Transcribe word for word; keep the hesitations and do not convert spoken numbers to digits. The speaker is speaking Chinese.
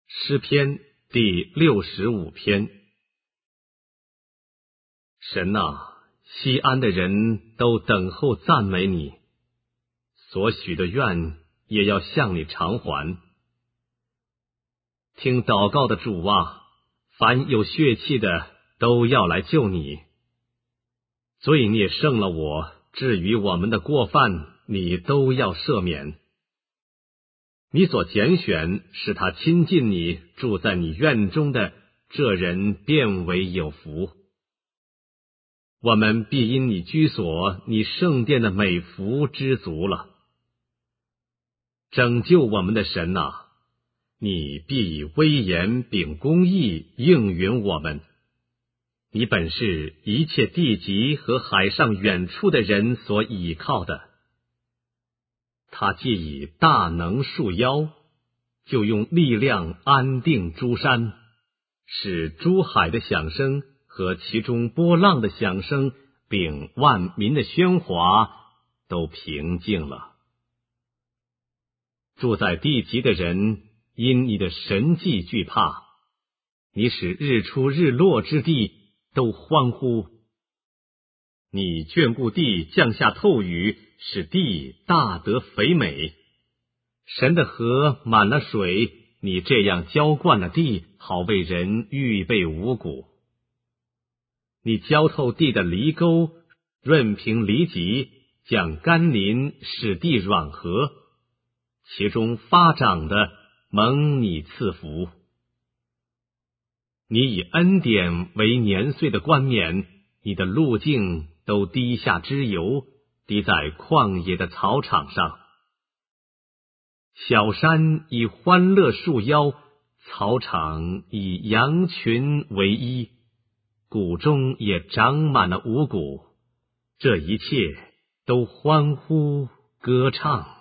诗篇第六十五篇。神啊，西安的人都等候赞美你，所许的愿也要向你偿还。听祷告的主啊，凡有血气的都要来救你。罪孽胜了我，至于我们的过犯，你都要赦免。你所拣选使他亲近你，住在你院中的这人便为有福。我们必因你居所，你圣殿的美福知足了。拯救我们的神啊，你必以威严秉公义应允我们。你本是一切地极和海上远处的人所倚靠的。他既以大能束腰，就用力量安定诸山，使诸海的响声和其中波浪的响声，并万民的喧哗都平静了。住在地极的人因你的神迹惧怕，你使日出日落之地都欢呼。你眷顾地，降下透雨，使地大得肥美。神的河满了水，你这样浇灌了地，好为人预备五谷。你浇透地的犁沟，润平犁脊，降甘霖，使地软和，其中发长的蒙你赐福。你以恩典为年岁的冠冕，你的路径都滴下脂油，滴在旷野的草场上。小山以欢乐束腰，草场以羊群为衣，谷中也长满了五谷，这一切都欢呼歌唱。